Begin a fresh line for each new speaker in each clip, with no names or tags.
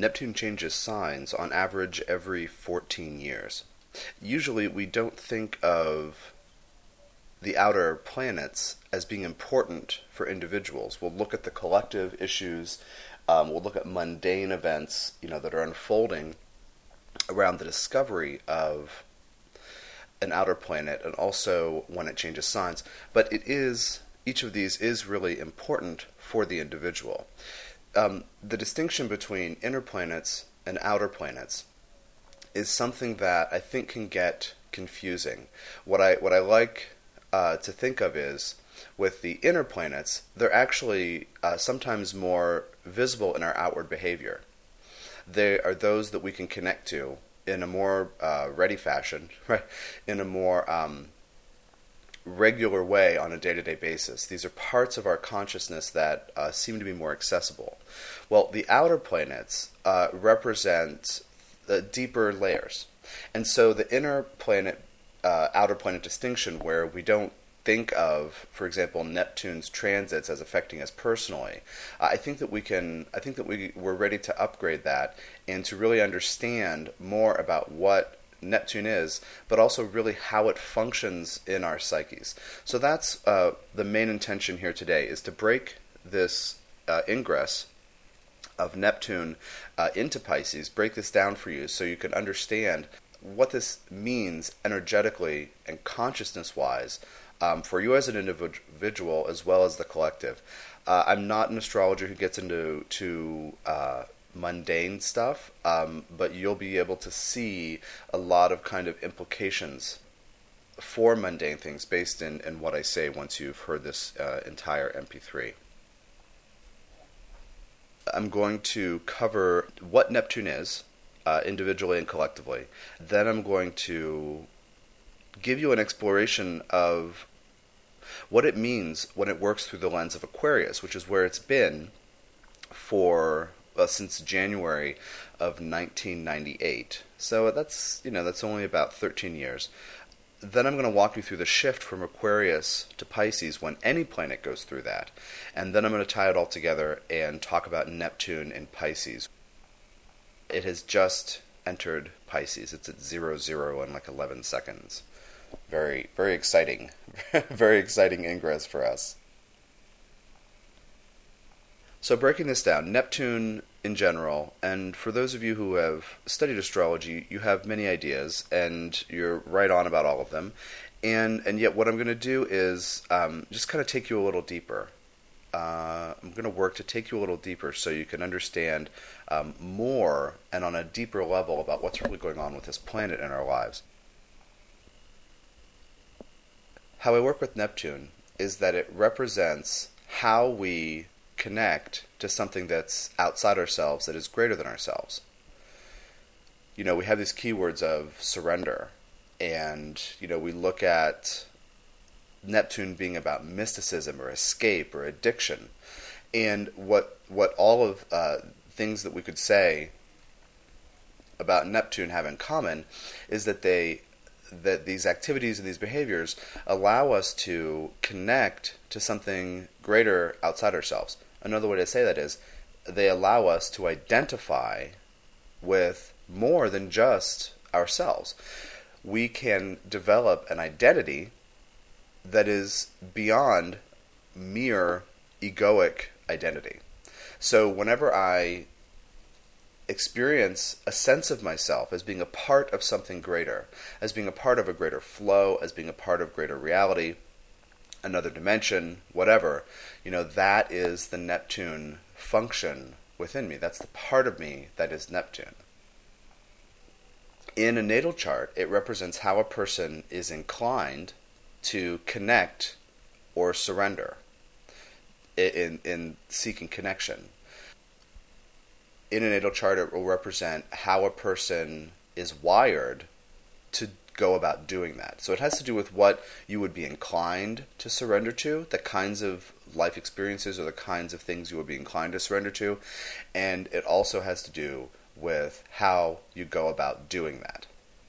Neptune changes signs on average every 14 years. Usually, we don't think of the outer planets as being important for individuals. We'll look at the collective issues, we'll look at mundane events, that are unfolding around the discovery of an outer planet, and also when it changes signs. But each of these is really important for the individual. The distinction between inner planets and outer planets is something that I think can get confusing. What I like to think of is, with the inner planets, they're actually sometimes more visible in our outward behavior. They are those that we can connect to in a more ready fashion, right? In a more regular way on a day-to-day basis. These are parts of our consciousness that seem to be more accessible. Well, the outer planets represent the deeper layers. And so the inner planet, outer planet distinction, where we don't think of, for example, Neptune's transits as affecting us personally, I think that we're ready to upgrade that and to really understand more about what Neptune is, but also really how it functions in our psyches. So that's the main intention here today, is to break this ingress of Neptune into Pisces, break this down for you so you can understand what this means energetically and consciousness-wise for you as an individual as well as the collective. I'm not an astrologer who gets into mundane stuff, but you'll be able to see a lot of kind of implications for mundane things based in what I say once you've heard this entire MP3. I'm going to cover what Neptune is, individually and collectively. Then I'm going to give you an exploration of what it means when it works through the lens of Aquarius, which is where it's been for since January of 1998. So that's only about 13 years. Then I'm going to walk you through the shift from Aquarius to Pisces when any planet goes through that. And then I'm going to tie it all together and talk about Neptune in Pisces. It has just entered Pisces. It's at 00 in like 11 seconds. Very, very exciting. Very exciting ingress for us. So breaking this down, Neptune in general, and for those of you who have studied astrology, you have many ideas, and you're right on about all of them. And yet what I'm going to do is just kind of take you a little deeper. I'm going to work to take you a little deeper so you can understand more and on a deeper level about what's really going on with this planet in our lives. How I work with Neptune is that it represents how we connect to something that's outside ourselves, that is greater than ourselves. We have these keywords of surrender, and we look at Neptune being about mysticism or escape or addiction, and what all of things that we could say about Neptune have in common is that these activities and these behaviors allow us to connect to something greater outside ourselves. Another way to say that is, they allow us to identify with more than just ourselves. We can develop an identity that is beyond mere egoic identity. So whenever I experience a sense of myself as being a part of something greater, as being a part of a greater flow, as being a part of greater reality, another dimension, whatever, that is the Neptune function within me. That's the part of me that is Neptune. In a natal chart, it represents how a person is inclined to connect or surrender in seeking connection. In a natal chart, it will represent how a person is wired to go about doing that. So it has to do with what you would be inclined to surrender to, the kinds of life experiences or the kinds of things you would be inclined to surrender to, and it also has to do with how you go about doing that.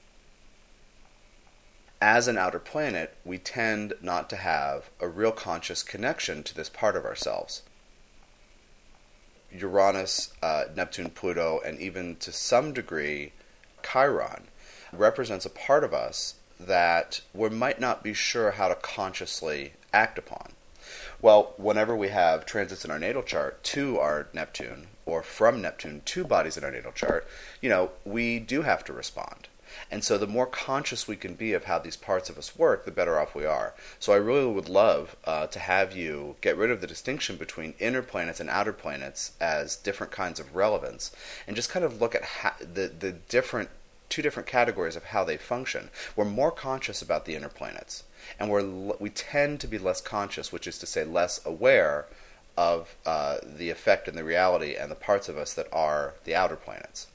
As an outer planet, we tend not to have a real conscious connection to this part of ourselves. Uranus, Neptune, Pluto, and even to some degree Chiron represents a part of us that we might not be sure how to consciously act upon. Well, whenever we have transits in our natal chart to our Neptune, or from Neptune to bodies in our natal chart, we do have to respond. And so the more conscious we can be of how these parts of us work, the better off we are. So I really would love to have you get rid of the distinction between inner planets and outer planets as different kinds of relevance, and just kind of look at the two different categories of how they function. We're more conscious about the inner planets, and we tend to be less conscious, which is to say less aware of the effect and the reality and the parts of us that are the outer planets.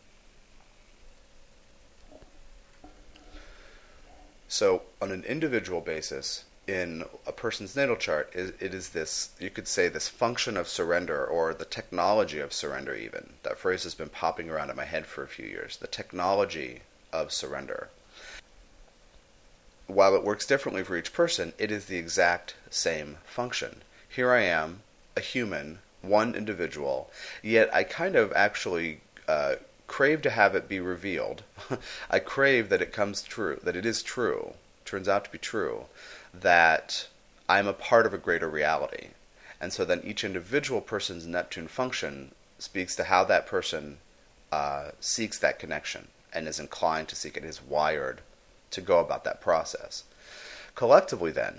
So on an individual basis, in a person's natal chart, it is this, you could say, this function of surrender, or the technology of surrender even. That phrase has been popping around in my head for a few years. The technology of surrender. While it works differently for each person, it is the exact same function. Here I am, a human, one individual, yet I kind of actually crave to have it be revealed. I crave that it comes true, that it is true, turns out to be true, that I'm a part of a greater reality. And so then each individual person's Neptune function speaks to how that person seeks that connection and is inclined to seek it, is wired to go about that process. Collectively then,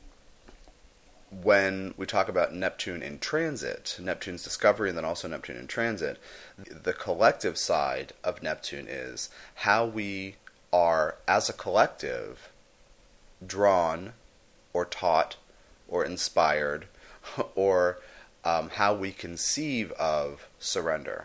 when we talk about Neptune in transit, Neptune's discovery and then also Neptune in transit, the collective side of Neptune is how we are, as a collective, drawn or taught or inspired, or how we conceive of surrender.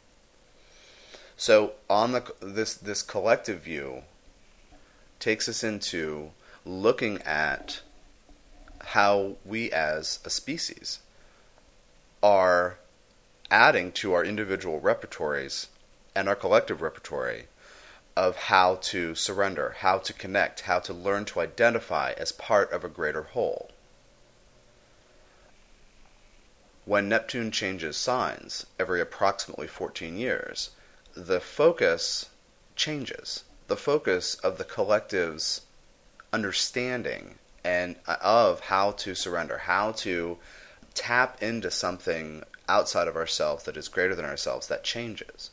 So on this collective view takes us into looking at how we as a species are adding to our individual repertories and our collective repertory of how to surrender, how to connect, how to learn to identify as part of a greater whole. When Neptune changes signs every approximately 14 years, the focus changes. The focus of the collective's understanding and of how to surrender, how to tap into something outside of ourselves that is greater than ourselves, that changes.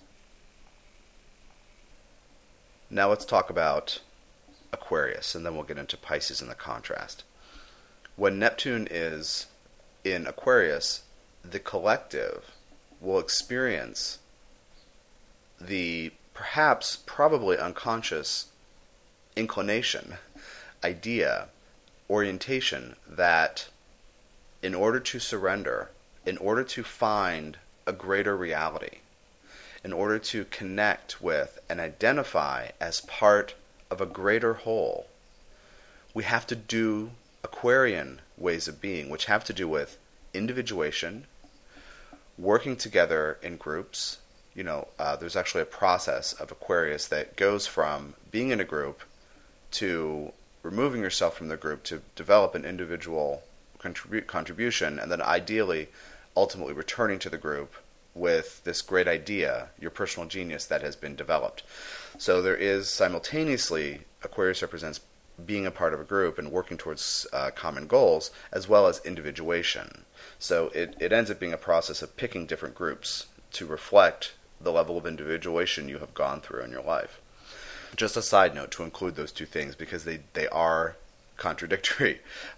Now let's talk about Aquarius, and then we'll get into Pisces and the contrast. When Neptune is in Aquarius, the collective will experience the probably unconscious inclination, idea, orientation that in order to surrender, in order to find a greater reality, in order to connect with and identify as part of a greater whole, we have to do Aquarian ways of being, which have to do with individuation, working together in groups. There's actually a process of Aquarius that goes from being in a group to removing yourself from the group to develop an individual contribution, and then ideally, ultimately returning to the group with this great idea, your personal genius that has been developed. So there is simultaneously, Aquarius represents being a part of a group and working towards common goals, as well as individuation. So it ends up being a process of picking different groups to reflect the level of individuation you have gone through in your life. Just a side note to include those two things, because they are contradictory.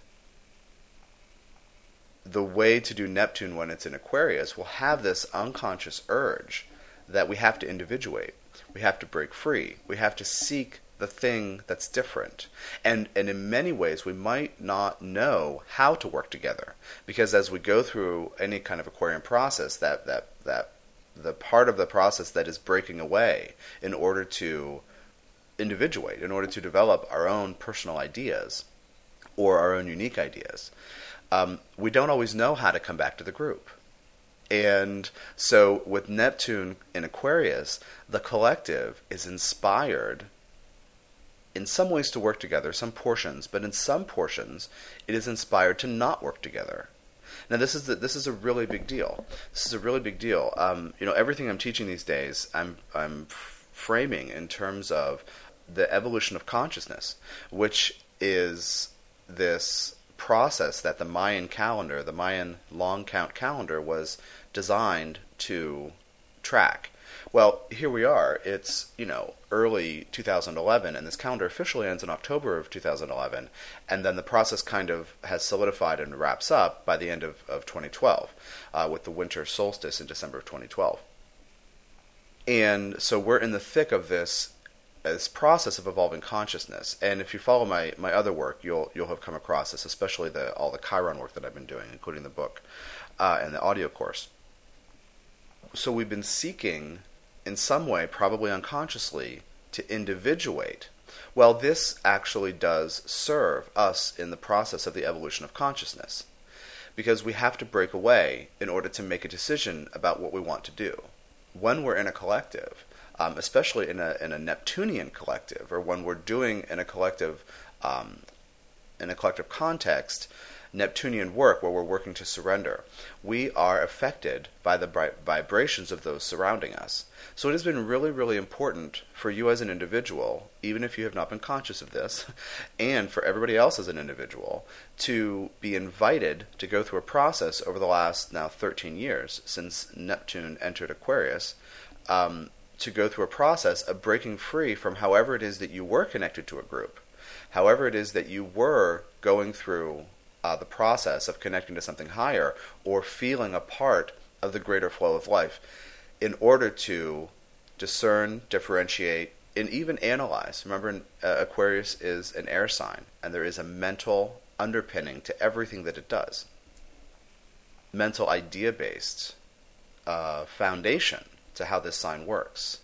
The way to do Neptune when it's in Aquarius will have this unconscious urge that we have to individuate. We have to break free. We have to seek the thing that's different. And in many ways, we might not know how to work together. Because as we go through any kind of Aquarian process, that the part of the process that is breaking away in order to individuate, in order to develop our own personal ideas or our own unique ideas, we don't always know how to come back to the group. And so with Neptune in Aquarius, the collective is inspired in some ways to work together, some portions, but in some portions it is inspired to not work together. Now, this is a really big deal. This is a really big deal. Everything I'm teaching these days, I'm framing in terms of the evolution of consciousness, which is this process that the Mayan calendar, the Mayan long count calendar, was designed to track. Well, here we are. It's, early 2011, and this calendar officially ends in October of 2011, and then the process kind of has solidified and wraps up by the end of 2012, with the winter solstice in December of 2012. And so we're in the thick of this process of evolving consciousness. And if you follow my other work, you'll have come across this, especially all the Chiron work that I've been doing, including the book and the audio course. So we've been seeking, in some way, probably unconsciously, to individuate. Well, this actually does serve us in the process of the evolution of consciousness, because we have to break away in order to make a decision about what we want to do. When we're in a collective, especially in a Neptunian collective, or when we're doing in a collective context, Neptunian work where we're working to surrender, we are affected by the vibrations of those surrounding us. So it has been really, really important for you as an individual, even if you have not been conscious of this, and for everybody else as an individual, to be invited to go through a process over the last now 13 years since Neptune entered Aquarius, to go through a process of breaking free from however it is that you were connected to a group, however it is that you were going through the process of connecting to something higher or feeling a part of the greater flow of life, in order to discern, differentiate, and even analyze. Remember, Aquarius is an air sign, and there is a mental underpinning to everything that it does. Mental idea-based foundation to how this sign works.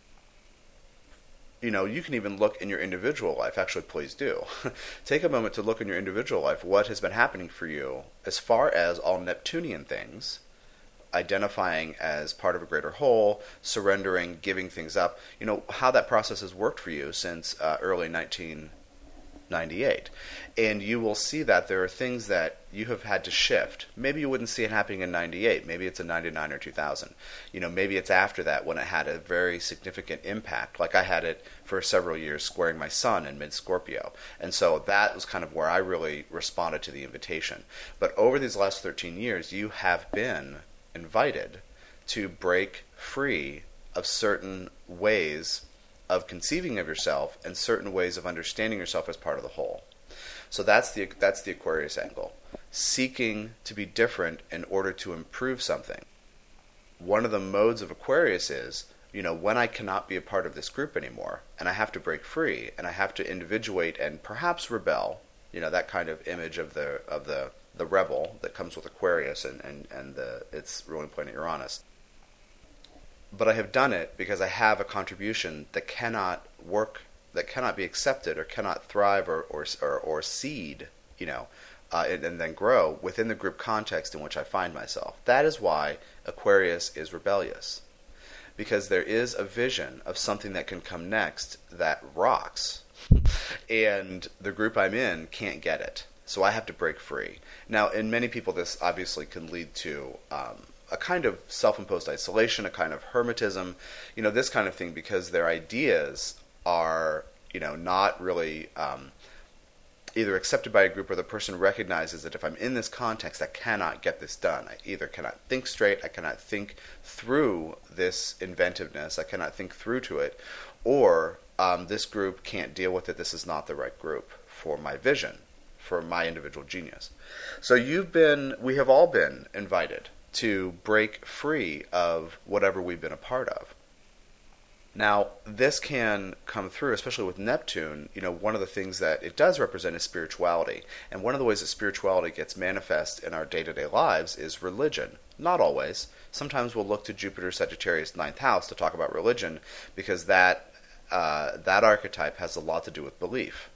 You can even look in your individual life. Actually, please do. Take a moment to look in your individual life. What has been happening for you as far as all Neptunian things, identifying as part of a greater whole, surrendering, giving things up, how that process has worked for you since early 1998. And you will see that there are things that you have had to shift. Maybe you wouldn't see it happening in 98. Maybe it's in 99 or 2000. Maybe it's after that when it had a very significant impact. Like I had it for several years squaring my sun in mid-Scorpio. And so that was kind of where I really responded to the invitation. But over these last 13 years, you have been invited to break free of certain ways of conceiving of yourself and certain ways of understanding yourself as part of the whole. So that's the Aquarius angle. Seeking to be different in order to improve something. One of the modes of Aquarius is, when I cannot be a part of this group anymore, and I have to break free, and I have to individuate and perhaps rebel, that kind of image of the rebel that comes with Aquarius and its ruling planet Uranus. But I have done it because I have a contribution that cannot work, that cannot be accepted or cannot thrive or seed, and then grow within the group context in which I find myself. That is why Aquarius is rebellious. Because there is a vision of something that can come next that rocks. And the group I'm in can't get it. So I have to break free. Now, in many people, this obviously can lead to a kind of self-imposed isolation, a kind of hermetism, this kind of thing, because their ideas are, not really either accepted by a group, or the person recognizes that if I'm in this context, I cannot get this done. I either cannot think straight, I cannot think through this inventiveness, I cannot think through to it, or this group can't deal with it, this is not the right group for my vision, for my individual genius. So we have all been invited to break free of whatever we've been a part of. Now, this can come through, especially with Neptune. One of the things that it does represent is spirituality. And one of the ways that spirituality gets manifest in our day-to-day lives is religion. Not always. Sometimes we'll look to Jupiter Sagittarius 9th house to talk about religion, because that archetype has a lot to do with belief.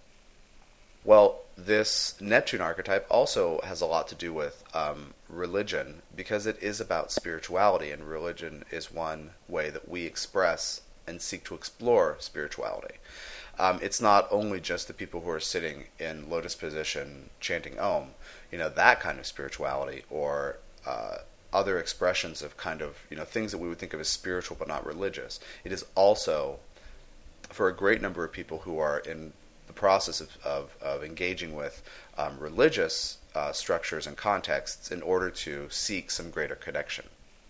Well, this Neptune archetype also has a lot to do with religion, because it is about spirituality, and religion is one way that we express and seek to explore spirituality. It's not only just the people who are sitting in lotus position chanting Om, that kind of spirituality, or other expressions of kind of, things that we would think of as spiritual but not religious. It is also, for a great number of people who are in the process of engaging with religious structures and contexts in order to seek some greater connection.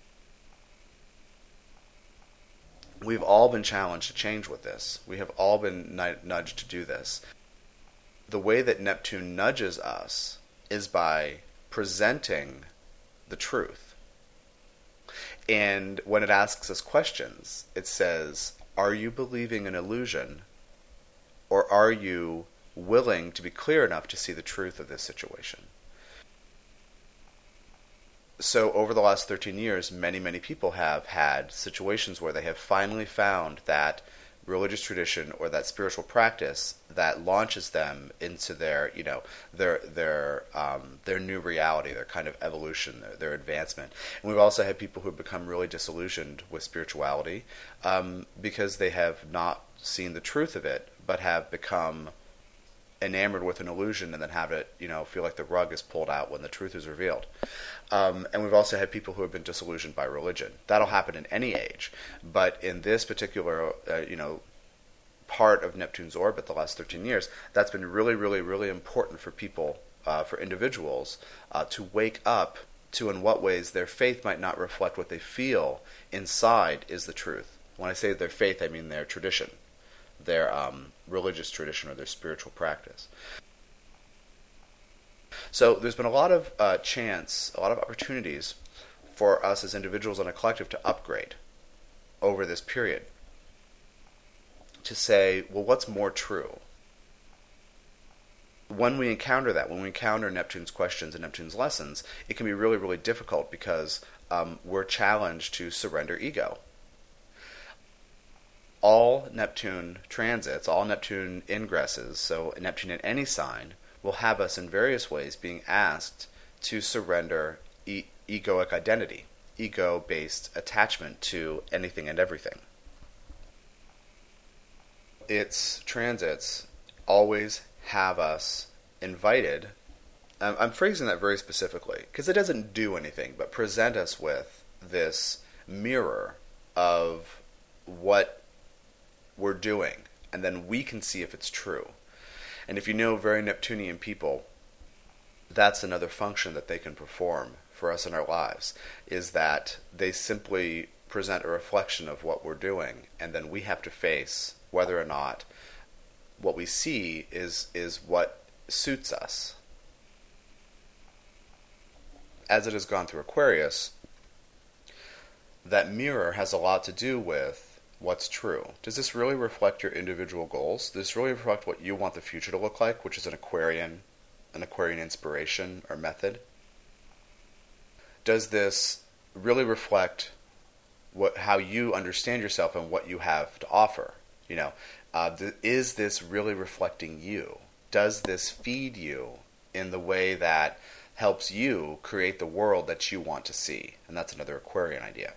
We've all been challenged to change with this. We have all been nudged to do this. The way that Neptune nudges us is by presenting the truth. And when it asks us questions, it says, are you believing an illusion, or are you willing to be clear enough to see the truth of this situation? So over the last 13 years, many, many people have had situations where they have finally found that religious tradition or that spiritual practice that launches them into their, their new reality, their kind of evolution, their advancement. And we've also had people who have become really disillusioned with spirituality because they have not seen the truth of it, but have become enamored with an illusion and then have it, feel like the rug is pulled out when the truth is revealed. And we've also had people who have been disillusioned by religion. That'll happen in any age. But in this particular, part of Neptune's orbit the last 13 years, that's been really, really, really important for people, for individuals, to wake up to in what ways their faith might not reflect what they feel inside is the truth. When I say their faith, I mean their tradition, their religious tradition or their spiritual practice. So there's been a lot of chance, a lot of opportunities for us as individuals and a collective to upgrade over this period. To say, well, what's more true? When we encounter that, when we encounter Neptune's questions and Neptune's lessons, it can be really, really difficult because we're challenged to surrender ego. All Neptune transits, all Neptune ingresses, so Neptune in any sign, will have us in various ways being asked to surrender egoic identity, ego-based attachment to anything and everything. Its transits always have us invited, I'm phrasing that very specifically, because it doesn't do anything but present us with this mirror of what we're doing, and then we can see if it's true. And if you know very Neptunian people, that's another function that they can perform for us in our lives, is that they simply present a reflection of what we're doing, and then we have to face whether or not what we see is what suits us. As it has gone through Aquarius, that mirror has a lot to do with what's true. Does this really reflect your individual goals? Does this really reflect what you want the future to look like, which is an Aquarian inspiration or method? Does this really reflect how you understand yourself and what you have to offer? Is this really reflecting you? Does this feed you in the way that helps you create the world that you want to see? And that's another Aquarian idea.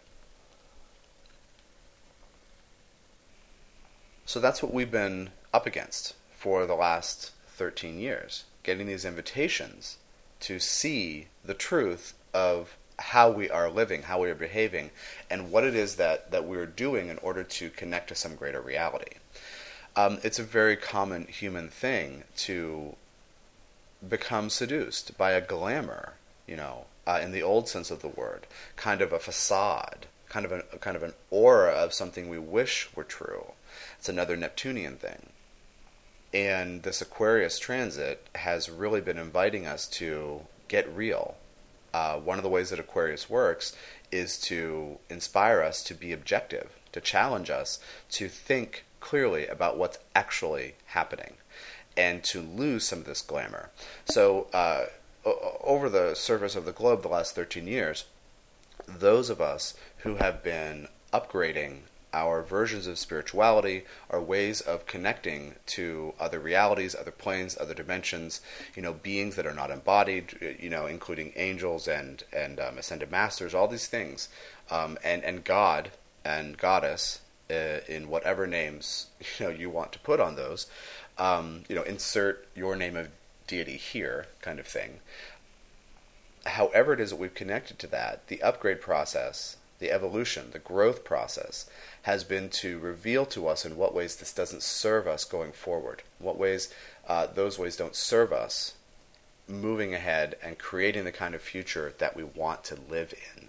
So that's what we've been up against for the last 13 years, getting these invitations to see the truth of how we are living, how we are behaving, and what it is that we're doing in order to connect to some greater reality. It's a very common human thing to become seduced by a glamour, in the old sense of the word, kind of a facade, kind of an aura of something we wish were true. It's another Neptunian thing. And this Aquarius transit has really been inviting us to get real. One of the ways that Aquarius works is to inspire us to be objective, to challenge us to think clearly about what's actually happening, and to lose some of this glamour. So over the surface of the globe the last 13 years, those of us who have been upgrading our versions of spirituality, our ways of connecting to other realities, other planes, other dimensions, beings that are not embodied, including angels and ascended masters, all these things, and God and Goddess, in whatever names you want to put on those. Insert your name of deity here, kind of thing. However it is that we've connected to that, the upgrade process, the evolution, the growth process, has been to reveal to us in what ways this doesn't serve us going forward, what ways those ways don't serve us moving ahead and creating the kind of future that we want to live in.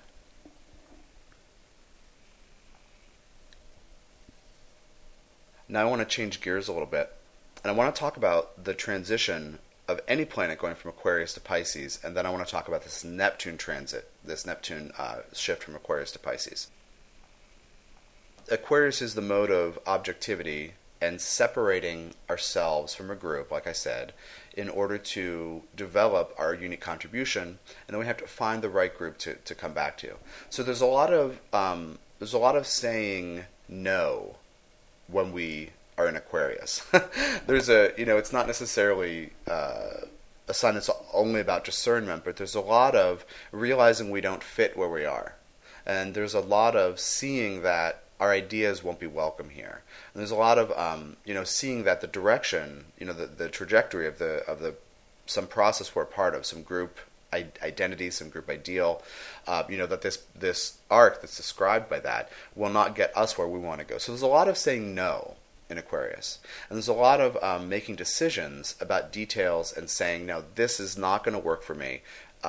Now I want to change gears a little bit, and I want to talk about the transition of any planet going from Aquarius to Pisces, and then I want to talk about this Neptune transit, this Neptune shift from Aquarius to Pisces. Aquarius is the mode of objectivity and separating ourselves from a group, like I said, in order to develop our unique contribution, and then we have to find the right group to come back to. So there's a lot of saying no when we are in Aquarius. It's not necessarily a sign that's only about discernment, but there's a lot of realizing we don't fit where we are. And there's a lot of seeing that our ideas won't be welcome here. And there's a lot of, seeing that the direction, the trajectory of some process we're a part of, some group identity, some group ideal, that this arc that's described by that will not get us where we want to go. So there's a lot of saying no in Aquarius. And there's a lot of making decisions about details and saying, no, this is not going to work for me.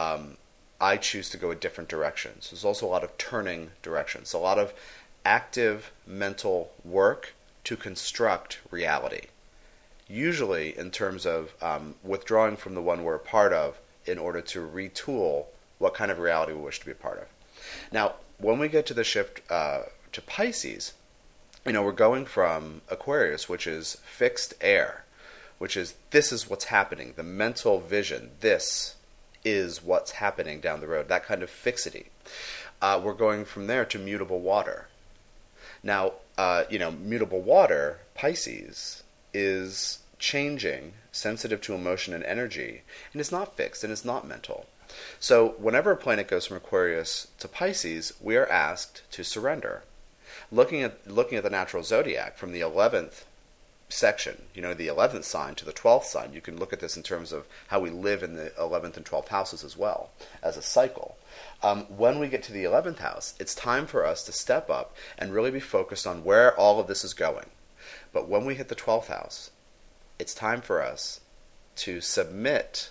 I choose to go a different direction. So there's also a lot of turning directions, a lot of active mental work to construct reality. Usually in terms of withdrawing from the one we're a part of in order to retool what kind of reality we wish to be a part of. Now, when we get to the shift to Pisces, we're going from Aquarius, which is fixed air, which is this is what's happening, the mental vision, this is what's happening down the road, that kind of fixity. We're going from there to mutable water. Now, mutable water, Pisces, is changing, sensitive to emotion and energy, and it's not fixed and it's not mental. So whenever a planet goes from Aquarius to Pisces, we are asked to surrender. Looking at the natural zodiac from the 11th section, the 11th sign to the 12th sign, you can look at this in terms of how we live in the 11th and 12th houses as well, as a cycle. When we get to the 11th house, it's time for us to step up and really be focused on where all of this is going. But when we hit the 12th house, it's time for us to submit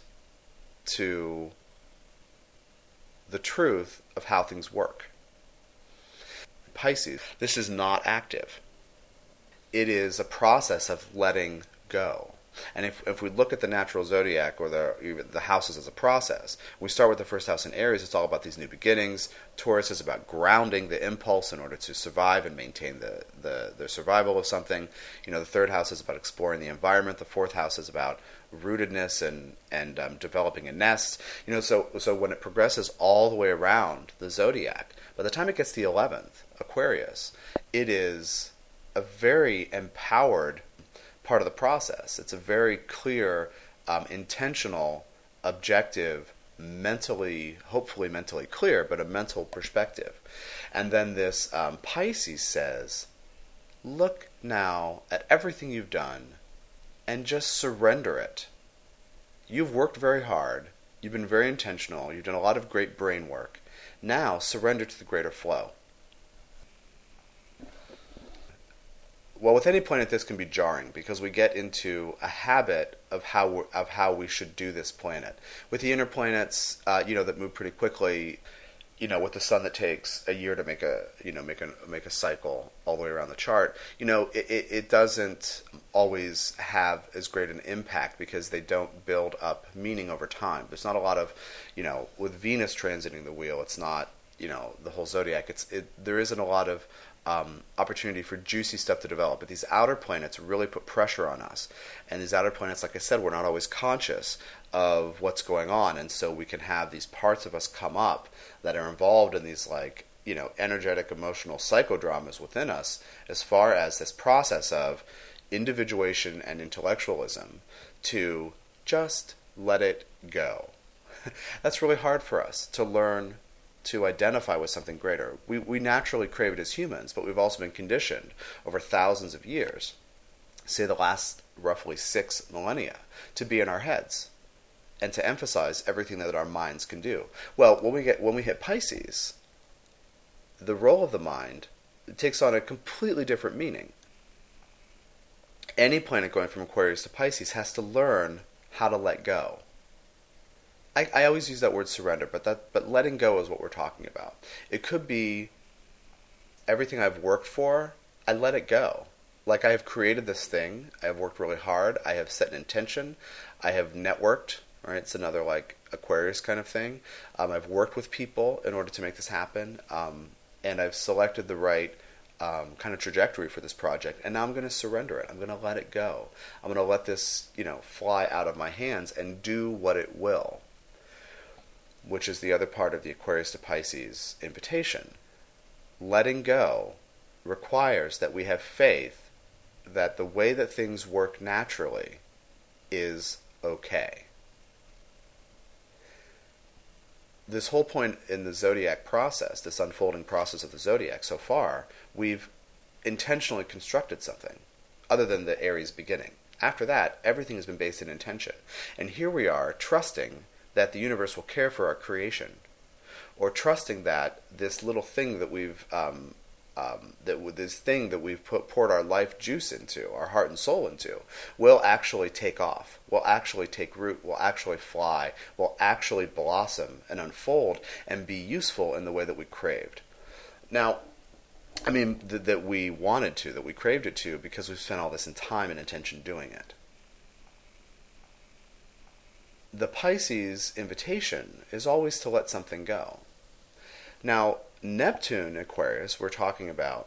to the truth of how things work. Pisces, this is not active. It is a process of letting go. And if we look at the natural zodiac or the houses as a process, we start with the first house in Aries. It's all about these new beginnings. Taurus is about grounding the impulse in order to survive and maintain the survival of something. The third house is about exploring the environment. The fourth house is about rootedness and developing a nest. So when it progresses all the way around the zodiac, by the time it gets to the 11th, Aquarius, it is a very empowered part of the process. It's a very clear, intentional, objective, hopefully mentally clear, but a mental perspective. And then this Pisces says, look now at everything you've done and just surrender it. You've worked very hard. You've been very intentional. You've done a lot of great brain work. Now surrender to the greater flow. Well, with any planet, this can be jarring because we get into a habit of how we should do this planet. With the inner planets, that move pretty quickly, with the sun that takes a year to make a cycle all the way around the chart, it doesn't always have as great an impact because they don't build up meaning over time. There's not a lot of, with Venus transiting the wheel, it's not, the whole zodiac. There isn't a lot of opportunity for juicy stuff to develop. But these outer planets really put pressure on us. And these outer planets, like I said, we're not always conscious of what's going on. And so we can have these parts of us come up that are involved in these energetic, emotional psychodramas within us as far as this process of individuation and intellectualism to just let it go. That's really hard for us to learn to identify with something greater. We naturally crave it as humans, but we've also been conditioned over thousands of years, say the last roughly 6 millennia, to be in our heads and to emphasize everything that our minds can do. Well, when we hit Pisces, the role of the mind takes on a completely different meaning. Any planet going from Aquarius to Pisces has to learn how to let go. I always use that word surrender, but letting go is what we're talking about. It could be everything I've worked for, I let it go. Like I have created this thing, I have worked really hard, I have set an intention, I have networked, right? It's another like Aquarius kind of thing. I've worked with people in order to make this happen, and I've selected the right kind of trajectory for this project, and now I'm going to surrender it. I'm going to let it go. I'm going to let this, fly out of my hands and do what it will, which is the other part of the Aquarius to Pisces invitation. Letting go requires that we have faith that the way that things work naturally is okay. This whole point in the zodiac process, this unfolding process of the zodiac so far, we've intentionally constructed something other than the Aries beginning. After that, everything has been based in intention. And here we are trusting that the universe will care for our creation, or trusting that this little thing that we've poured our life juice into, our heart and soul into, will actually take off, will actually take root, will actually fly, will actually blossom and unfold and be useful in the way that we craved. Now, that we wanted to, that we craved it to, because we've spent all this time and attention doing it. The Pisces invitation is always to let something go. Now, Neptune, Aquarius, we're talking about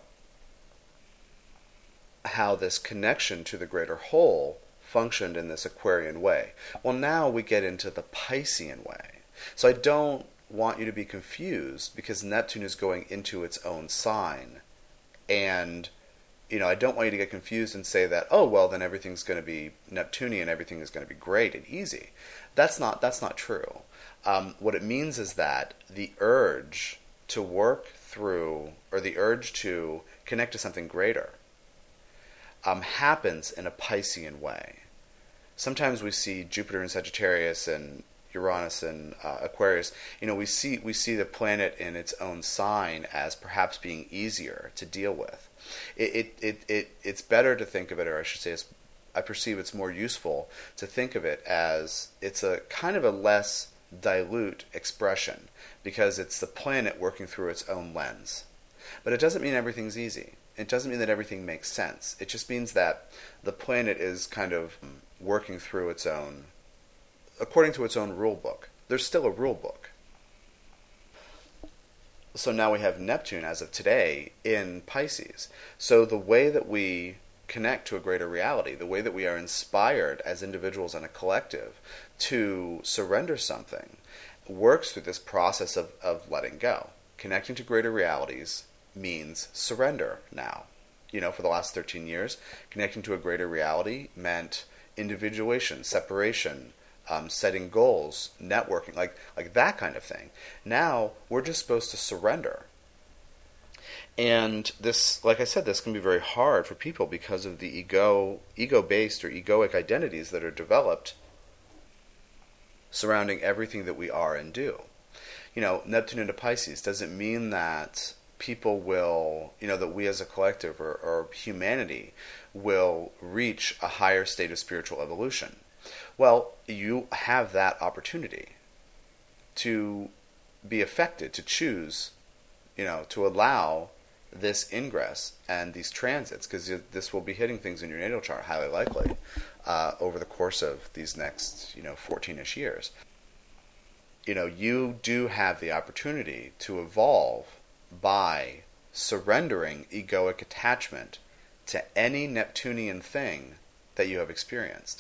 how this connection to the greater whole functioned in this Aquarian way. Well, now we get into the Piscean way. So I don't want you to be confused, because Neptune is going into its own sign. And, I don't want you to get confused and say that, oh, well, then everything's going to be Neptunian, everything is going to be great and easy. That's not true. What it means is that the urge to work through, or the urge to connect to something greater, happens in a Piscean way. Sometimes we see Jupiter in Sagittarius and Uranus in Aquarius. We see the planet in its own sign as perhaps being easier to deal with. It's better to think of it, or I should say, I perceive it's more useful to think of it as it's a kind of a less dilute expression, because it's the planet working through its own lens. But it doesn't mean everything's easy. It doesn't mean that everything makes sense. It just means that the planet is kind of working through its own, according to its own rule book. There's still a rule book. So now we have Neptune, as of today, in Pisces. So the way that we connect to a greater reality, the way that we are inspired as individuals and a collective to surrender something, works through this process of letting go. Connecting to greater realities means surrender now. For the last 13 years, connecting to a greater reality meant individuation, separation, setting goals, networking, like that kind of thing. Now, we're just supposed to surrender. And this, like I said, this can be very hard for people because of the ego-based or egoic identities that are developed surrounding everything that we are and do. Neptune into Pisces doesn't mean that people will, that we as a collective or humanity will reach a higher state of spiritual evolution. Well, you have that opportunity to be affected, to choose, to allow this ingress and these transits, because this will be hitting things in your natal chart, highly likely, over the course of these next, 14-ish years. You do have the opportunity to evolve by surrendering egoic attachment to any Neptunian thing that you have experienced.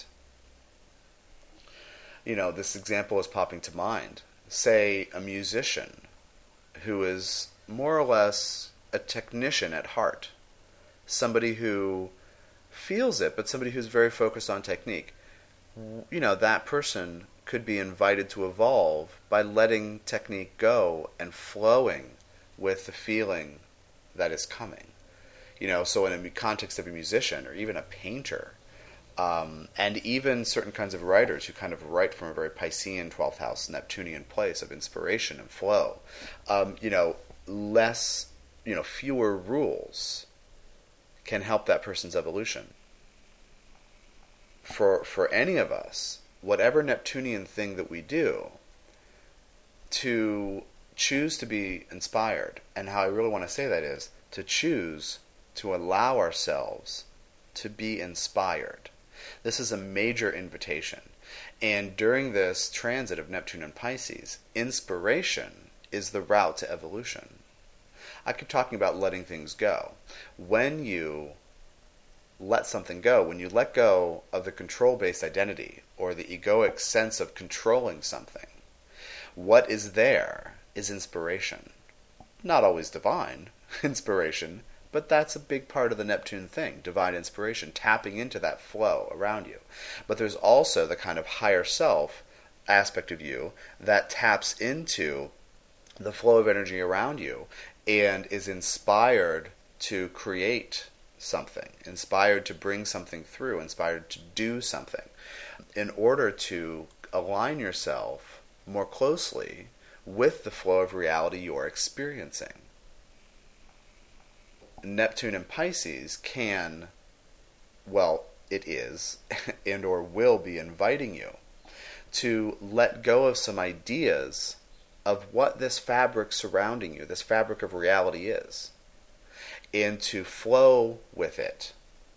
This example is popping to mind. Say a musician who is more or less a technician at heart, somebody who feels it, but somebody who's very focused on technique. That person could be invited to evolve by letting technique go and flowing with the feeling that is coming. So in a context of a musician or even a painter, and even certain kinds of writers who kind of write from a very Piscean 12th house Neptunian place of inspiration and flow, fewer rules can help that person's evolution. For any of us, whatever Neptunian thing that we do, to choose to be inspired, and how I really want to say that is to choose to allow ourselves to be inspired. This is a major invitation. And during this transit of Neptune and Pisces, inspiration is the route to evolution. I keep talking about letting things go. When you let something go, when you let go of the control-based identity or the egoic sense of controlling something, what is there is inspiration. Not always divine inspiration, but that's a big part of the Neptune thing, divine inspiration, tapping into that flow around you. But there's also the kind of higher self aspect of you that taps into the flow of energy around you and is inspired to create something, inspired to bring something through, inspired to do something, in order to align yourself more closely with the flow of reality you're experiencing. Neptune and Pisces can, it is, and or will be inviting you to let go of some ideas of what this fabric surrounding you, this fabric of reality is, and to flow with it.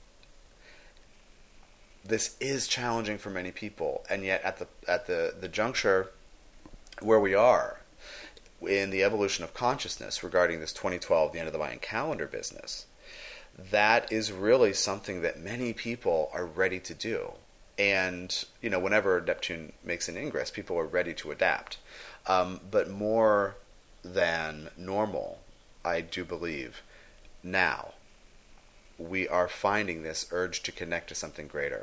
This is challenging for many people, and yet at the juncture where we are in the evolution of consciousness regarding this 2012, the end of the Mayan calendar business, that is really something that many people are ready to do. And, whenever Neptune makes an ingress, people are ready to adapt. But more than normal, I do believe, now, we are finding this urge to connect to something greater.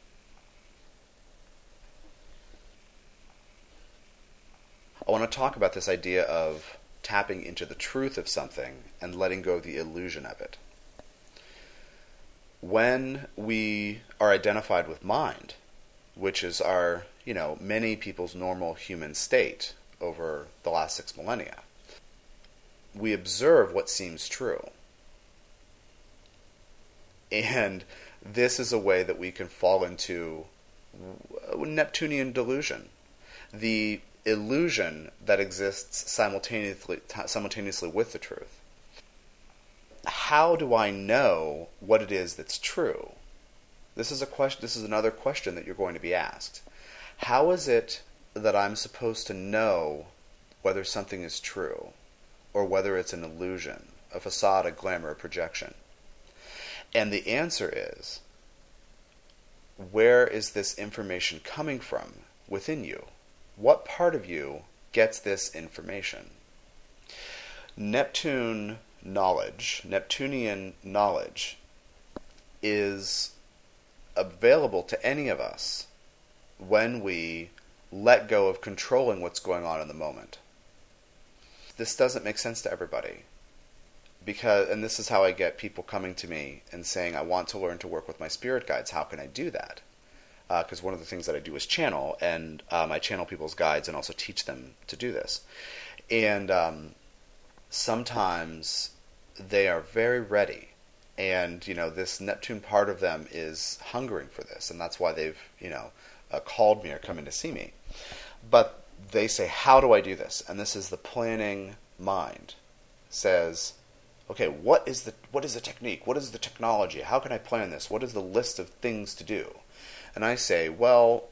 I want to talk about this idea of tapping into the truth of something and letting go of the illusion of it. When we are identified with mind, which is our, many people's normal human state over the last 6 millennia, we observe what seems true. And this is a way that we can fall into Neptunian delusion. The illusion that exists simultaneously with the truth. How do I know what it is that's true? This is a question. This is another question that you're going to be asked. How is it that I'm supposed to know whether something is true, or whether it's an illusion, a facade, a glamour, a projection? And the answer is, where is this information coming from within you? What part of you gets this information? Neptunian knowledge is available to any of us when we let go of controlling what's going on in the moment. This doesn't make sense to everybody. And this is how I get people coming to me and saying, I want to learn to work with my spirit guides. How can I do that? Because one of the things that I do is channel, and I channel people's guides and also teach them to do this. And sometimes they are very ready, and this Neptune part of them is hungering for this, and that's why they've called me or come in to see me. But they say, how do I do this? And this is the planning mind says, okay, what is the technique? What is the technology? How can I plan this? What is the list of things to do? And I say, well,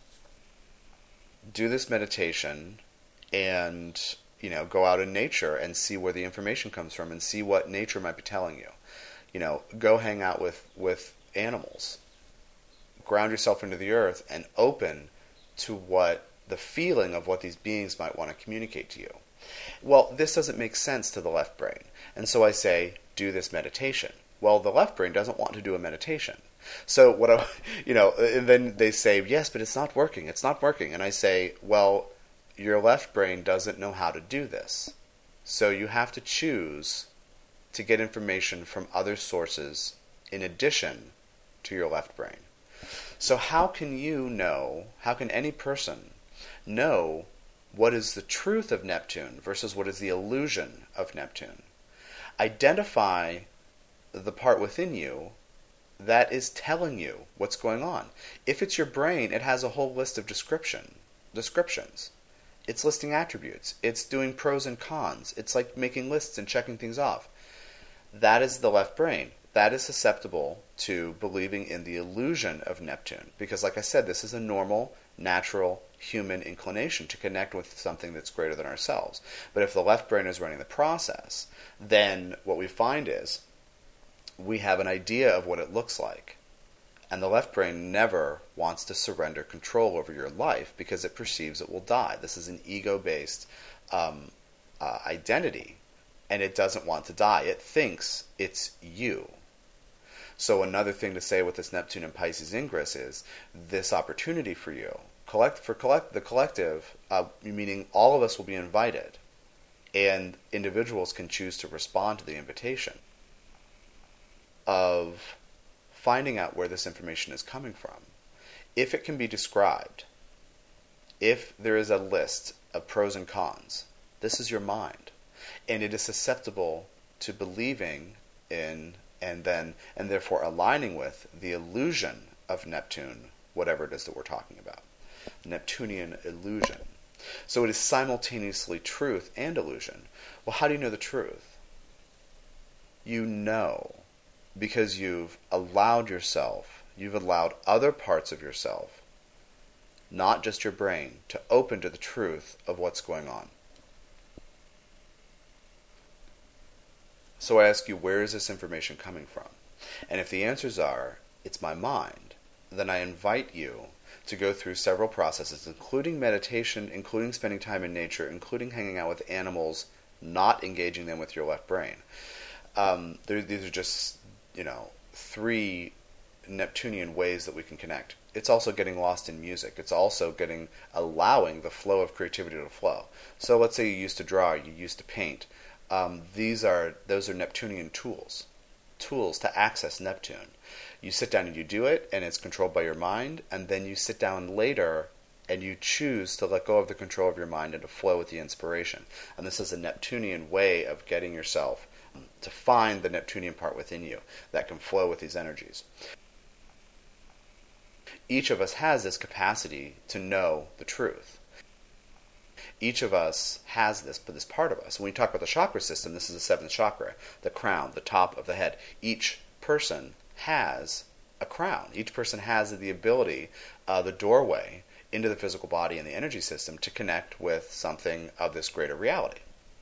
do this meditation and, go out in nature and see where the information comes from and see what nature might be telling you. Go hang out with animals. Ground yourself into the earth and open to what the feeling of what these beings might want to communicate to you. Well, this doesn't make sense to the left brain. And so I say, do this meditation. Well, the left brain doesn't want to do a meditation. So what I, and then they say, yes, but it's not working. It's not working. And I say, well, your left brain doesn't know how to do this. So you have to choose to get information from other sources in addition to your left brain. So how can any person know what is the truth of Neptune versus what is the illusion of Neptune? Identify the part within you that is telling you what's going on. If it's your brain, it has a whole list of descriptions. It's listing attributes. It's doing pros and cons. It's like making lists and checking things off. That is the left brain. That is susceptible to believing in the illusion of Neptune. Because like I said, this is a normal, natural, human inclination to connect with something that's greater than ourselves. But if the left brain is running the process, then what we find is we have an idea of what it looks like. And the left brain never wants to surrender control over your life because it perceives it will die. This is an ego-based identity, and it doesn't want to die. It thinks it's you. So another thing to say with this Neptune and Pisces ingress is this opportunity for you. The collective, meaning all of us will be invited, and individuals can choose to respond to the invitation of finding out where this information is coming from. If it can be described, if there is a list of pros and cons, this is your mind. And it is susceptible to believing in and therefore aligning with the illusion of Neptune, whatever it is that we're talking about. Neptunian illusion. So it is simultaneously truth and illusion. Well, how do you know the truth? You know because you've allowed other parts of yourself, not just your brain, to open to the truth of what's going on. So I ask you, where is this information coming from? And if the answers are, it's my mind, then I invite you to go through several processes, including meditation, including spending time in nature, including hanging out with animals, not engaging them with your left brain. These are just, 3 Neptunian ways that we can connect. It's also getting lost in music. It's also allowing the flow of creativity to flow. So let's say you used to draw, you used to paint. Those are Neptunian tools to access Neptune. You sit down and you do it, and it's controlled by your mind, and then you sit down later and you choose to let go of the control of your mind and to flow with the inspiration. And this is a Neptunian way of getting yourself to find the Neptunian part within you that can flow with these energies. Each of us has this capacity to know the truth. Each of us has this part of us. When we talk about the chakra system, this is the 7th chakra, the crown, the top of the head. Each person has a crown. Each person has the ability, the doorway into the physical body and the energy system to connect with something of this greater reality.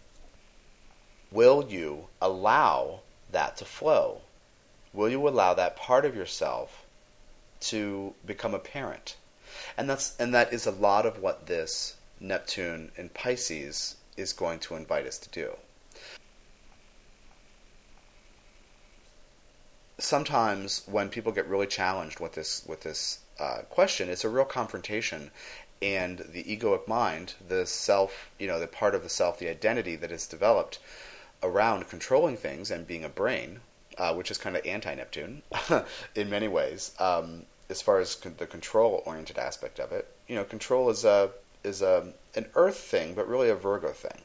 Will you allow that to flow? Will you allow that part of yourself to become apparent? And that is a lot of what this Neptune and Pisces is going to invite us to do. Sometimes when people get really challenged with this question, it's a real confrontation, and the egoic mind, the self, the part of the self, the identity that is developed around controlling things and being a brain, which is kind of anti-Neptune in many ways, as far as the control-oriented aspect of it. Control is an Earth thing, but really a Virgo thing.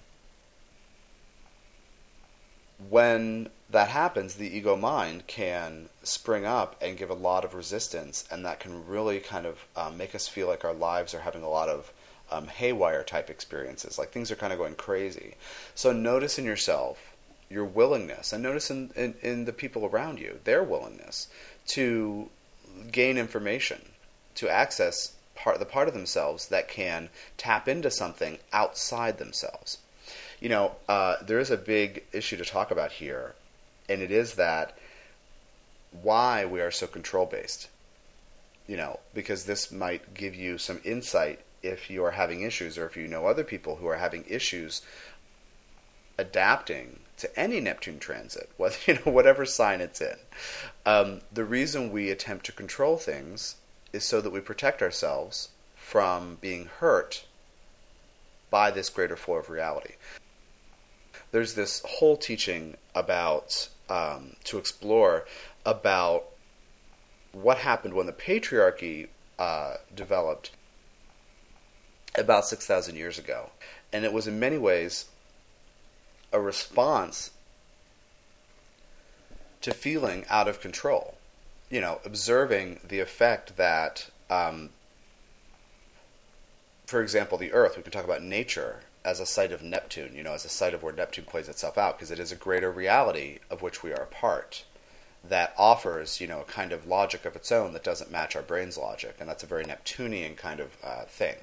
When that happens, the ego mind can spring up and give a lot of resistance, and that can really kind of make us feel like our lives are having a lot of haywire type experiences, like things are kind of going crazy. So notice in yourself your willingness, and notice in the people around you, their willingness to gain information, to access the part of themselves that can tap into something outside themselves. There is a big issue to talk about here, and it is that why we are so control-based. Because this might give you some insight if you are having issues, or if you know other people who are having issues adapting to any Neptune transit, whether whatever sign it's in. The reason we attempt to control things is so that we protect ourselves from being hurt by this greater flow of reality. There's this whole teaching about to explore about what happened when the patriarchy developed about 6,000 years ago. And it was in many ways a response to feeling out of control. Observing the effect that, for example, the Earth, we can talk about nature as a site of Neptune, as a site of where Neptune plays itself out, because it is a greater reality of which we are a part that offers, a kind of logic of its own that doesn't match our brain's logic. And that's a very Neptunian kind of thing.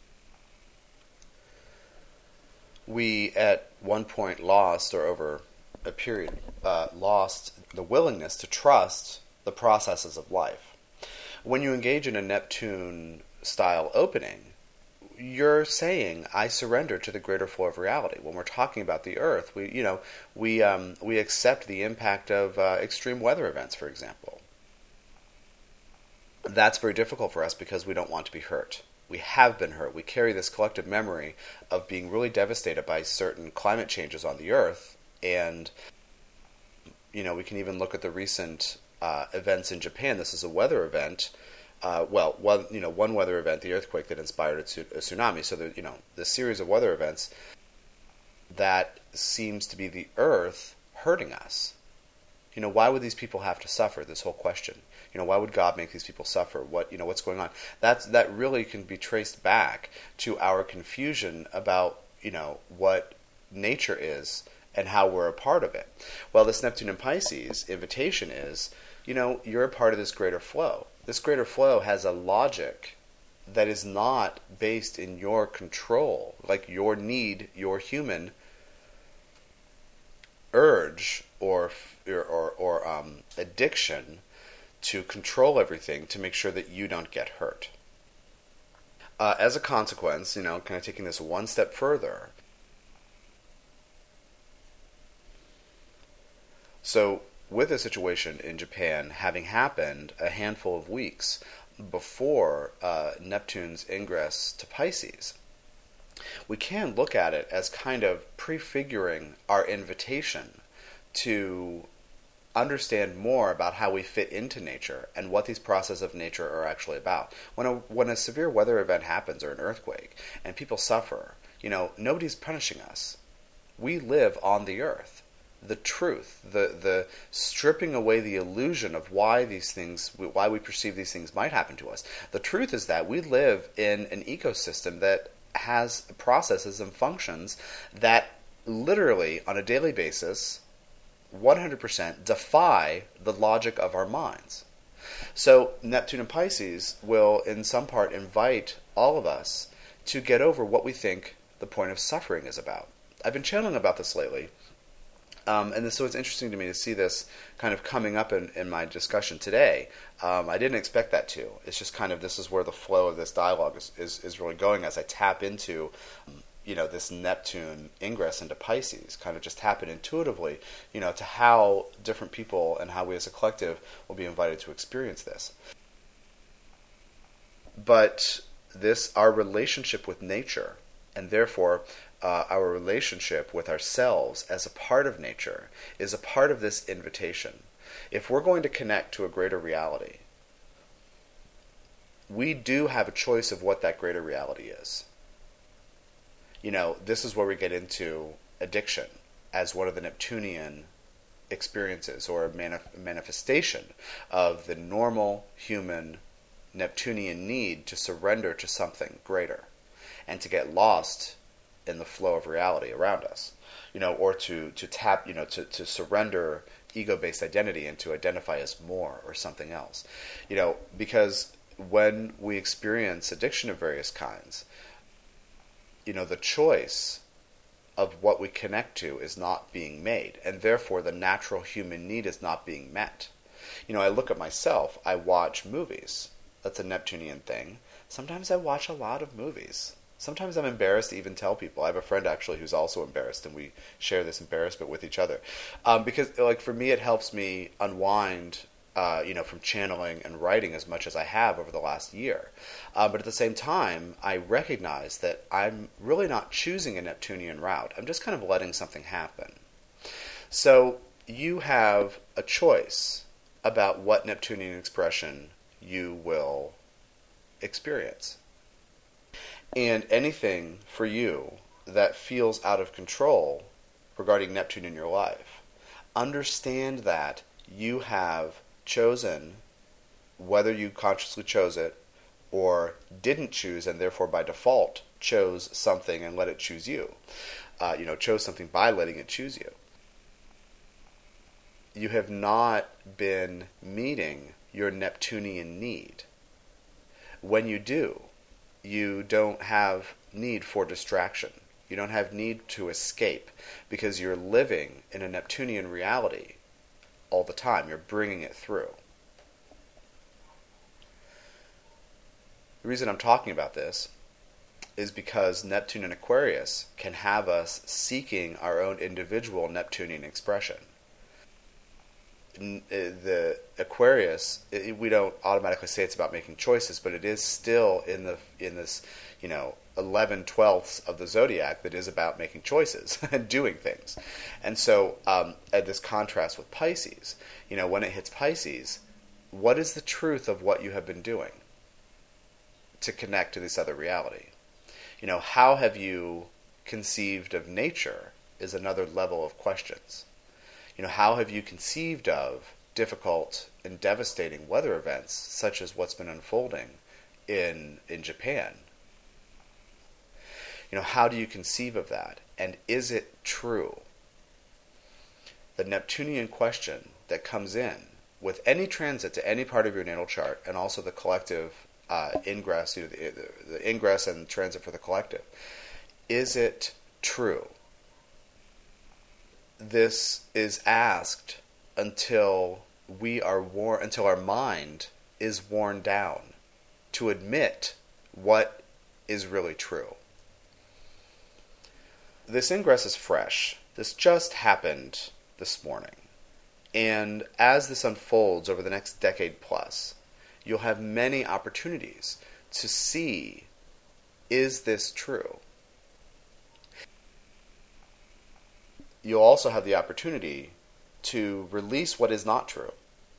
We, at one point, lost, or over a period, lost the willingness to trust the processes of life. When you engage in a Neptune-style opening, you're saying, I surrender to the greater flow of reality. When we're talking about the Earth, we accept the impact of extreme weather events, for example. That's very difficult for us because we don't want to be hurt. We have been hurt. We carry this collective memory of being really devastated by certain climate changes on the Earth. And, we can even look at the recent events in Japan. This is a weather event. One weather event, the earthquake that inspired a tsunami. So, the series of weather events that seems to be the Earth hurting us. Why would these people have to suffer? This whole question. Why would God make these people suffer? What's going on? That really can be traced back to our confusion about, what nature is and how we're a part of it. Well, this Neptune and Pisces invitation is, you're a part of this greater flow. This greater flow has a logic that is not based in your control, like your need, your human urge or addiction to control everything to make sure that you don't get hurt. As a consequence, kind of taking this one step further, so with the situation in Japan having happened a handful of weeks before Neptune's ingress to Pisces, we can look at it as kind of prefiguring our invitation to understand more about how we fit into nature and what these processes of nature are actually about. When a severe weather event happens, or an earthquake, and people suffer, nobody's punishing us. We live on the Earth. The truth, the stripping away the illusion of why we perceive these things might happen to us. The truth is that we live in an ecosystem that has processes and functions that literally, on a daily basis, 100% defy the logic of our minds. So Neptune and Pisces will, in some part, invite all of us to get over what we think the point of suffering is about. I've been channeling about this lately. So it's interesting to me to see this kind of coming up in my discussion today. I didn't expect that to. It's just kind of, this is where the flow of this dialogue is really going as I tap into, this Neptune ingress into Pisces, kind of just tap it intuitively, to how different people and how we as a collective will be invited to experience this. But our relationship with nature, and therefore our relationship with ourselves as a part of nature, is a part of this invitation. If we're going to connect to a greater reality, we do have a choice of what that greater reality is. This is where we get into addiction as one of the Neptunian experiences, or a manifestation of the normal human Neptunian need to surrender to something greater and to get lost in the flow of reality around us, or to tap, to surrender ego-based identity and to identify as more or something else, because when we experience addiction of various kinds, the choice of what we connect to is not being made, and therefore the natural human need is not being met. I look at myself, I watch movies. That's a Neptunian thing. Sometimes I watch a lot of movies. Sometimes I'm embarrassed to even tell people. I have a friend actually who's also embarrassed, and we share this embarrassment with each other. Because, like, for me, it helps me unwind, from channeling and writing as much as I have over the last year. But at the same time, I recognize that I'm really not choosing a Neptunian route. I'm just kind of letting something happen. So you have a choice about what Neptunian expression you will experience. And anything for you that feels out of control regarding Neptune in your life, understand that you have chosen, whether you consciously chose it or didn't choose and therefore by default chose something and let it choose you. Chose something by letting it choose you. You have not been meeting your Neptunian need. When you do, you don't have need for distraction. You don't have need to escape because you're living in a Neptunian reality all the time. You're bringing it through. The reason I'm talking about this is because Neptune and Aquarius can have us seeking our own individual Neptunian expression. The Aquarius, we don't automatically say it's about making choices, but it is still in this 11/12 of the zodiac that is about making choices and doing things. And so at this contrast with Pisces, when it hits Pisces, what is the truth of what you have been doing to connect to this other reality? How have you conceived of nature is another level of questions. How have you conceived of difficult and devastating weather events, such as what's been unfolding in Japan? How do you conceive of that? And is it true? The Neptunian question that comes in with any transit to any part of your natal chart, and also the collective ingress, the ingress and transit for the collective, is it true? This is asked until until our mind is worn down to admit what is really true. This ingress is fresh. This just happened this morning. And as this unfolds over the next decade plus, you'll have many opportunities to see, is this true? You'll also have the opportunity to release what is not true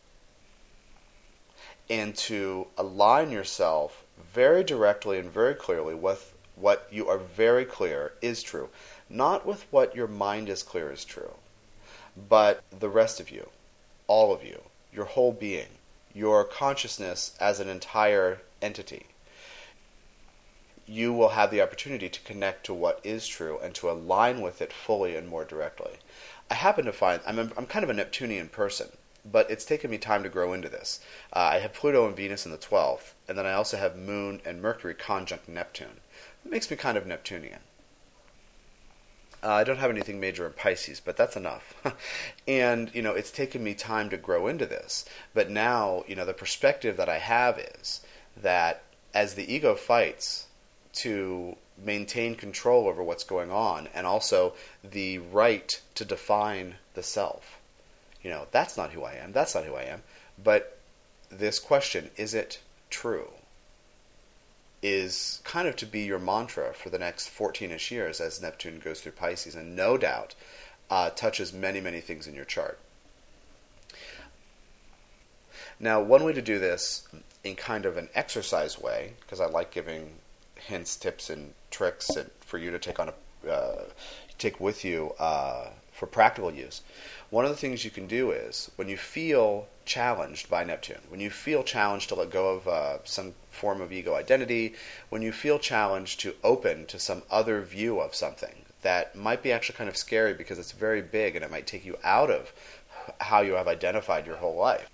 and to align yourself very directly and very clearly with what you are very clear is true. Not with what your mind is clear is true, but the rest of you, all of you, your whole being, your consciousness as an entire entity. You will have the opportunity to connect to what is true and to align with it fully and more directly. I happen to find, I'm kind of a Neptunian person, but it's taken me time to grow into this. I have Pluto and Venus in the 12th, and then I also have Moon and Mercury conjunct Neptune. It makes me kind of Neptunian. I don't have anything major in Pisces, but that's enough. And, it's taken me time to grow into this. But now, the perspective that I have is that as the ego fights to maintain control over what's going on, and also the right to define the self. That's not who I am, that's not who I am. But this question, is it true, is kind of to be your mantra for the next 14-ish years as Neptune goes through Pisces, and no doubt touches many, many things in your chart. Now, one way to do this in kind of an exercise way, because I like giving hints, tips, and tricks for you to take with you for practical use. One of the things you can do is, when you feel challenged by Neptune, when you feel challenged to let go of some form of ego identity, when you feel challenged to open to some other view of something that might be actually kind of scary because it's very big and it might take you out of how you have identified your whole life,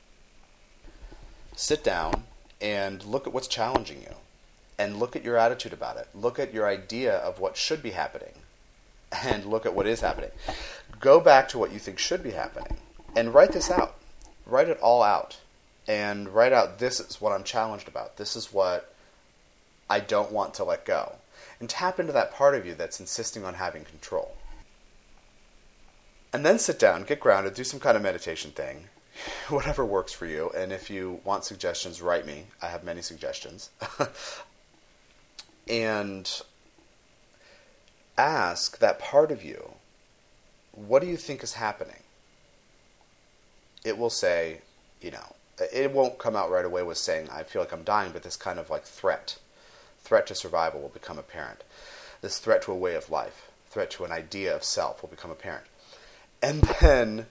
sit down and look at what's challenging you. And look at your attitude about it. Look at your idea of what should be happening. And look at what is happening. Go back to what you think should be happening. And write this out. Write it all out. And write out, this is what I'm challenged about. This is what I don't want to let go. and tap into that part of you that's insisting on having control. And then sit down, get grounded, do some kind of meditation thing, whatever works for you. And if you want suggestions, write me. I have many suggestions. And ask that part of you, what do you think is happening? It will say, it won't come out right away with saying, I feel like I'm dying, but this kind of like threat to survival will become apparent. This threat to a way of life, threat to an idea of self will become apparent. And then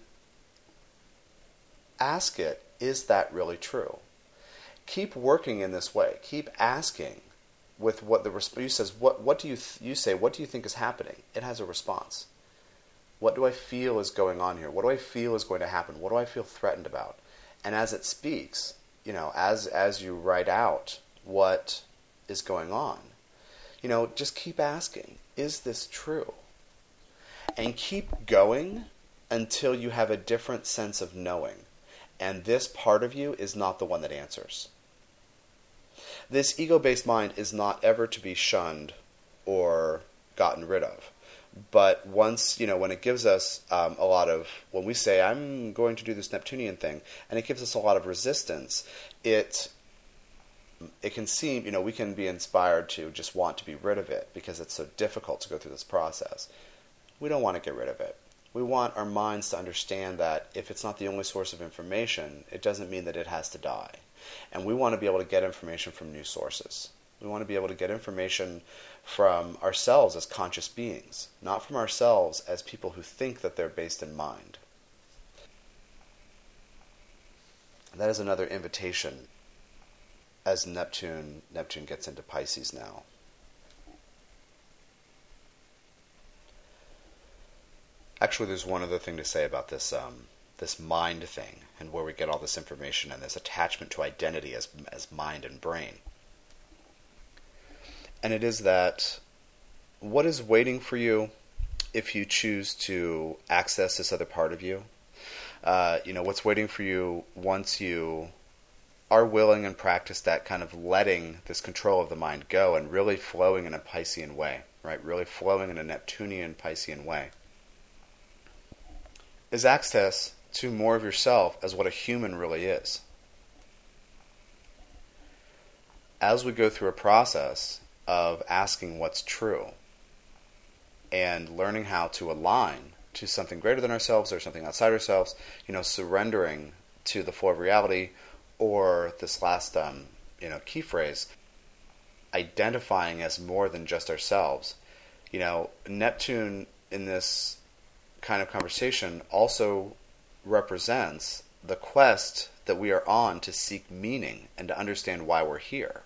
ask it, is that really true? Keep working in this way. Keep asking with what the response says. What do you say? What do you think is happening? It has a response. What do I feel is going on here? What do I feel is going to happen? What do I feel threatened about? And as it speaks, as you write out what is going on, just keep asking, is this true? And keep going until you have a different sense of knowing. And this part of you is not the one that answers. This ego-based mind is not ever to be shunned or gotten rid of. But once, when it gives us a lot of, when we say, I'm going to do this Neptunian thing, and it gives us a lot of resistance, it can seem, we can be inspired to just want to be rid of it because it's so difficult to go through this process. We don't want to get rid of it. We want our minds to understand that if it's not the only source of information, it doesn't mean that it has to die. And we want to be able to get information from new sources. We want to be able to get information from ourselves as conscious beings, not from ourselves as people who think that they're based in mind. That is another invitation as Neptune gets into Pisces now. Actually, there's one other thing to say about this mind thing and where we get all this information and this attachment to identity as mind and brain. And it is that what is waiting for you if you choose to access this other part of you? What's waiting for you once you are willing and practice that kind of letting this control of the mind go and really flowing in a Piscean way, right? Really flowing in a Neptunian Piscean way. Is access to more of yourself as what a human really is. As we go through a process of asking what's true and learning how to align to something greater than ourselves or something outside ourselves, surrendering to the flow of reality, or this last key phrase, identifying as more than just ourselves. Neptune in this kind of conversation also represents the quest that we are on to seek meaning and to understand why we're here.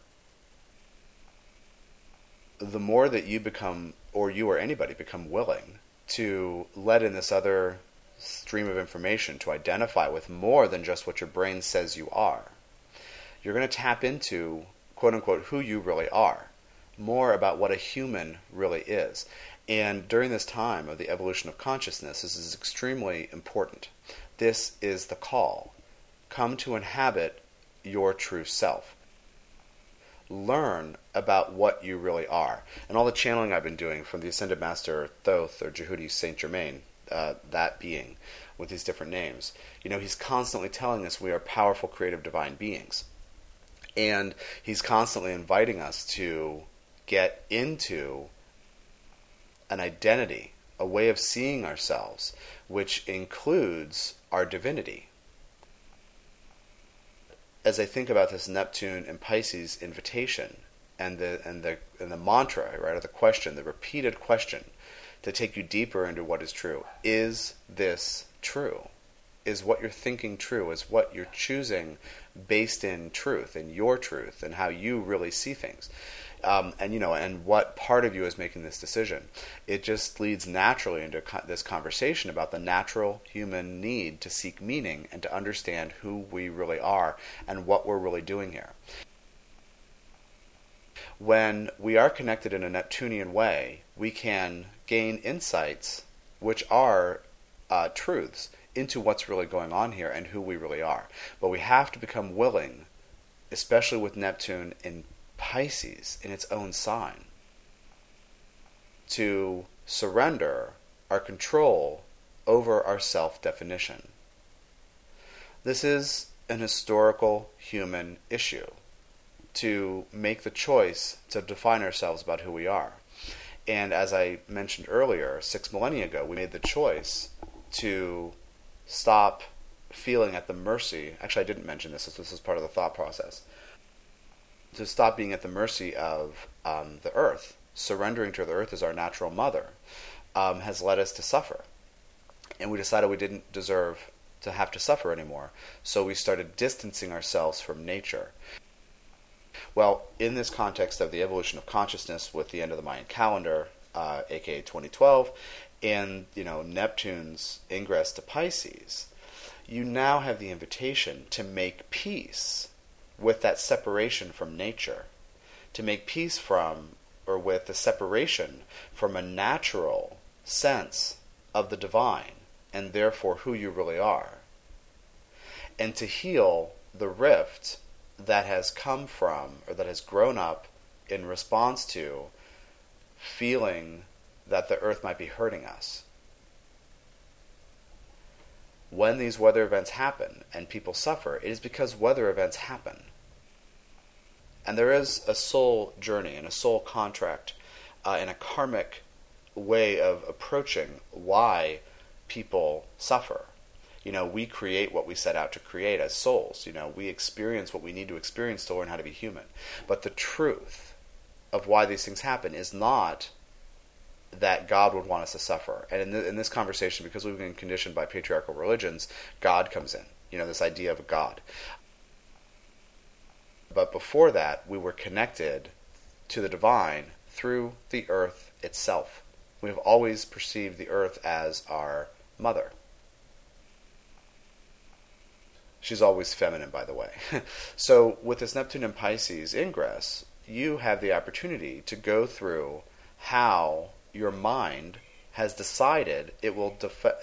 The more that you become, or you or anybody become willing to let in this other stream of information, to identify with more than just what your brain says you are, you're going to tap into, quote unquote, who you really are, more about what a human really is. And during this time of the evolution of consciousness, this is extremely important. This is the call. Come to inhabit your true self. Learn about what you really are. And all the channeling I've been doing from the Ascended Master Thoth or Jehudi Saint Germain, that being, with these different names, he's constantly telling us we are powerful, creative, divine beings. And he's constantly inviting us to get into an identity, a way of seeing ourselves, which includes our divinity. As I think about this Neptune and Pisces invitation and the mantra, right, or the question, the repeated question, to take you deeper into what is true. Is this true? Is what you're thinking true? Is what you're choosing based in truth, in your truth, and how you really see things? And what part of you is making this decision? It just leads naturally into this conversation about the natural human need to seek meaning and to understand who we really are and what we're really doing here. When we are connected in a Neptunian way, we can gain insights which are truths into what's really going on here and who we really are. But we have to become willing, especially with Neptune in Pisces, in its own sign, to surrender our control over our self-definition. This is an historical human issue, to make the choice to define ourselves about who we are. And as I mentioned earlier, 6 millennia ago, we made the choice to stop feeling at the mercy. Actually, I didn't mention this. This is part of the thought process. To stop being at the mercy of the earth, surrendering to the earth as our natural mother, has led us to suffer. And we decided we didn't deserve to have to suffer anymore. So we started distancing ourselves from nature. Well, in this context of the evolution of consciousness with the end of the Mayan calendar, aka 2012, and Neptune's ingress to Pisces, you now have the invitation to make peace with that separation from nature, to make peace from, or with the separation from a natural sense of the divine, and therefore who you really are, and to heal the rift that has come from, or that has grown up in response to, feeling that the earth might be hurting us. When these weather events happen and people suffer, it is because weather events happen. And there is a soul journey and a soul contract and a karmic way of approaching why people suffer. We create what we set out to create as souls. We experience what we need to experience to learn how to be human. But the truth of why these things happen is not that God would want us to suffer. And in this conversation, because we've been conditioned by patriarchal religions, God comes in. This idea of a God. But before that, we were connected to the divine through the earth itself. We have always perceived the earth as our mother. She's always feminine, by the way. So with this Neptune and Pisces ingress, you have the opportunity to go through how your mind has decided it will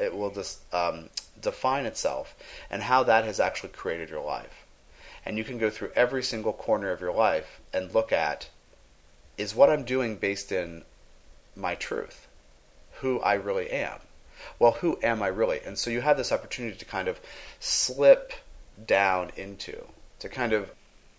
define itself, and how that has actually created your life. And you can go through every single corner of your life and look at, is what I'm doing based in my truth? Who I really am? Well, who am I really? And so you have this opportunity to kind of slip down into, to kind of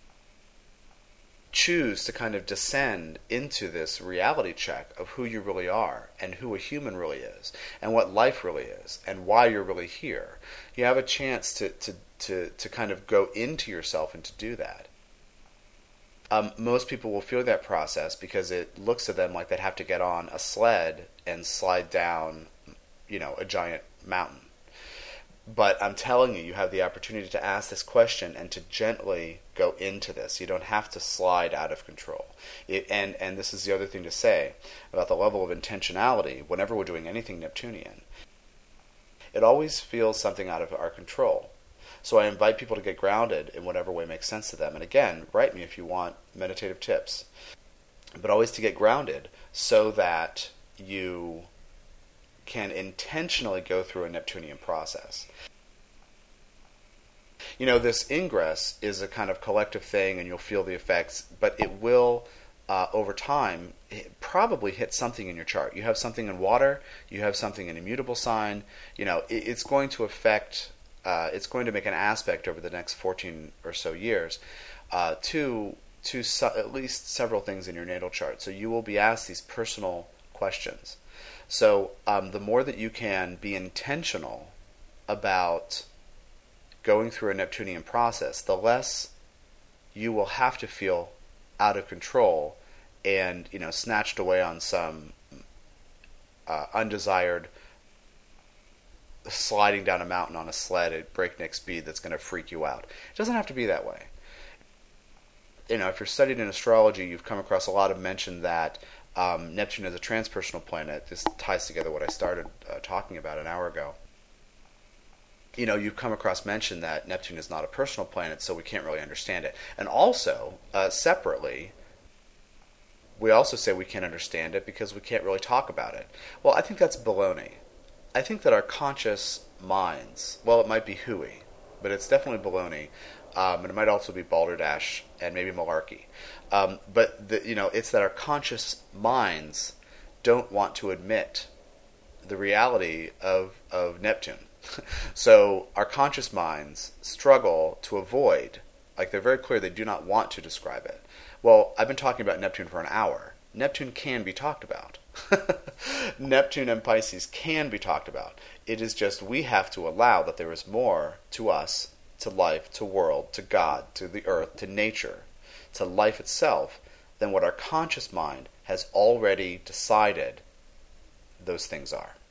choose to kind of descend into this reality check of who you really are, and who a human really is, and what life really is, and why you're really here. You have a chance to kind of go into yourself and to do that. Most people will feel that process because it looks to them like they'd have to get on a sled and slide down, a giant mountain. But I'm telling you, you have the opportunity to ask this question and to gently go into this. You don't have to slide out of control. And this is the other thing to say about the level of intentionality whenever we're doing anything Neptunian. It always feels something out of our control. So I invite people to get grounded in whatever way makes sense to them. And again, write me if you want meditative tips. But always to get grounded so that you can intentionally go through a Neptunian process. This ingress is a kind of collective thing, and you'll feel the effects, but it will, over time, probably hit something in your chart. You have something in water, you have something in immutable sign, it's going to affect, it's going to make an aspect over the next 14 or so years to at least several things in your natal chart. So you will be asked these personal questions. So the more that you can be intentional about going through a Neptunian process, the less you will have to feel out of control and snatched away on some undesired sliding down a mountain on a sled at breakneck speed that's going to freak you out. It doesn't have to be that way. If you're studied in astrology, you've come across a lot of mention that Neptune is a transpersonal planet. This ties together what I started talking about an hour ago. You've come across mention that Neptune is not a personal planet, so we can't really understand it. And also, separately, we also say we can't understand it because we can't really talk about it. Well, I think that's baloney. I think that our conscious minds, well, it might be hooey, but it's definitely baloney. And it might also be balderdash and maybe malarkey. But it's that our conscious minds don't want to admit the reality of Neptune. So our conscious minds struggle to avoid, like they're very clear they do not want to describe it. Well, I've been talking about Neptune for an hour. Neptune can be talked about. Neptune and Pisces can be talked about. It is just we have to allow that there is more to us, to life, to world, to God, to the earth, to nature, to life itself, than what our conscious mind has already decided those things are.